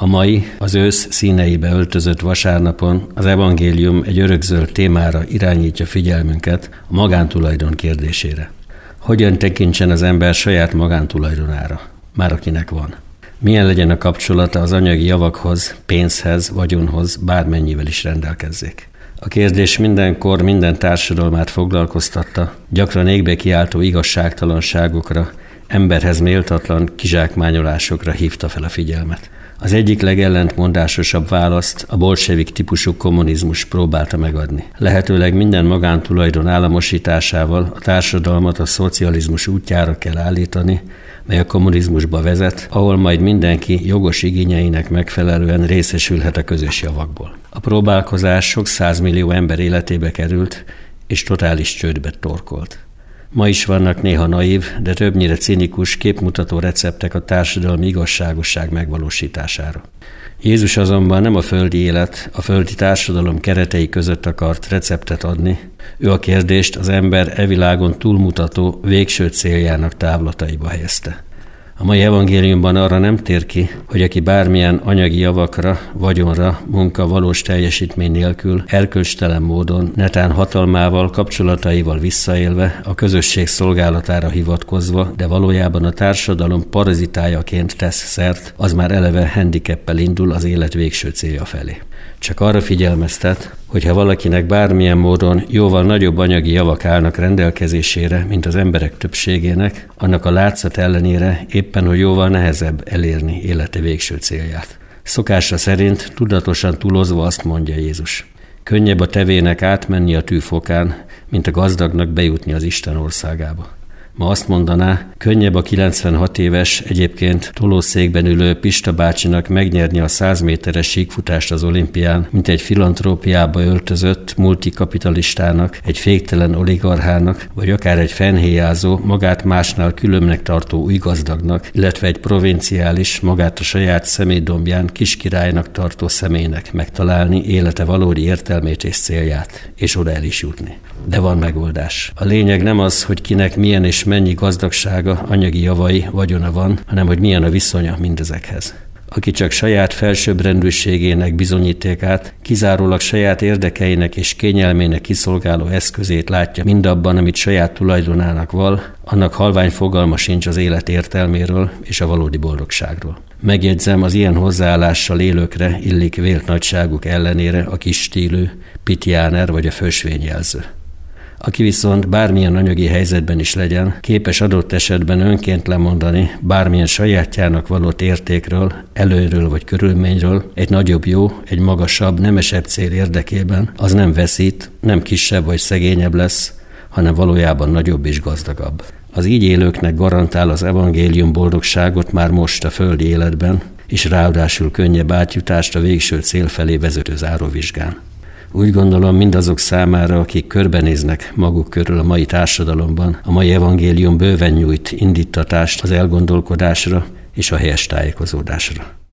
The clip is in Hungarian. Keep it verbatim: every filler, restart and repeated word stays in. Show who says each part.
Speaker 1: A mai, az ősz színeibe öltözött vasárnapon az evangélium egy örökzöld témára irányítja figyelmünket, a magántulajdon kérdésére. Hogyan tekintsen az ember saját magántulajdonára, már akinek van? Milyen legyen a kapcsolata az anyagi javakhoz, pénzhez, vagyonhoz, bármennyivel is rendelkezzék? A kérdés mindenkor minden társadalmát foglalkoztatta, gyakran égbe kiáltó igazságtalanságokra, emberhez méltatlan kizsákmányolásokra hívta fel a figyelmet. Az egyik legellentmondásosabb választ a bolsevik típusú kommunizmus próbálta megadni. Lehetőleg minden magántulajdon államosításával a társadalmat a szocializmus útjára kell állítani, mely a kommunizmusba vezet, ahol majd mindenki jogos igényeinek megfelelően részesülhet a közös javakból. A próbálkozás sok százmillió ember életébe került, és totális csődbe torkolt. Ma is vannak néha naív, de többnyire cinikus, képmutató receptek a társadalmi igazságosság megvalósítására. Jézus azonban nem a földi élet, a földi társadalom keretei között akart receptet adni, ő a kérdést az ember e világon túlmutató végső céljának távlataiba helyezte. A mai evangéliumban arra nem tér ki, hogy aki bármilyen anyagi javakra, vagyonra, munka valós teljesítmény nélkül, erkölcstelen módon, netán hatalmával, kapcsolataival visszaélve, a közösség szolgálatára hivatkozva, de valójában a társadalom parazitájaként tesz szert, az már eleve handicappel indul az élet végső célja felé. Csak arra figyelmeztet, hogy ha valakinek bármilyen módon jóval nagyobb anyagi javak állnak rendelkezésére, mint az emberek többségének, annak a látszat ellenére éppen, hogy jóval nehezebb elérni élete végső célját. Szokása szerint tudatosan túlozva azt mondja Jézus: könnyebb a tevének átmenni a tűfokán, mint a gazdagnak bejutni az Isten országába. Ma azt mondaná, könnyebb a kilencvenhat éves, egyébként tolószékben ülő Pista bácsinak megnyerni a száz méteres síkfutást az olimpián, mint egy filantrópiába öltözött multikapitalistának, egy féktelen oligarchának, vagy akár egy fennhéjázó, magát másnál különbnek tartó új gazdagnak, illetve egy provinciális, magát a saját személydombján kiskirálynak tartó személynek megtalálni élete valódi értelmét és célját, és oda el is jutni. De van megoldás. A lényeg nem az, hogy kinek milyen és mennyi gazdagsága, anyagi javai, vagyona van, hanem hogy milyen a viszonya mindezekhez. Aki csak saját felsőbbrendűségének bizonyítékát, kizárólag saját érdekeinek és kényelmének kiszolgáló eszközét látja mindabban, amit saját tulajdonának val, annak halvány fogalma sincs az élet értelméről és a valódi boldogságról. Megjegyzem, az ilyen hozzáállással élőkre illik vélt nagyságuk ellenére a kis stílű, pitjáner vagy a fösvényjelző. Aki viszont bármilyen anyagi helyzetben is legyen, képes adott esetben önként lemondani bármilyen sajátjának való értékről, előnyről vagy körülményről, egy nagyobb jó, egy magasabb, nemesebb cél érdekében, az nem veszít, nem kisebb vagy szegényebb lesz, hanem valójában nagyobb és gazdagabb. Az így élőknek garantál az evangélium boldogságot már most a földi életben, és ráadásul könnyebb átjutást a végső cél felé vezető záróvizsgán. Úgy gondolom, mindazok számára, akik körbenéznek maguk körül a mai társadalomban, a mai evangélium bőven nyújt indítatást az elgondolkodásra és a helyes tájékozódásra.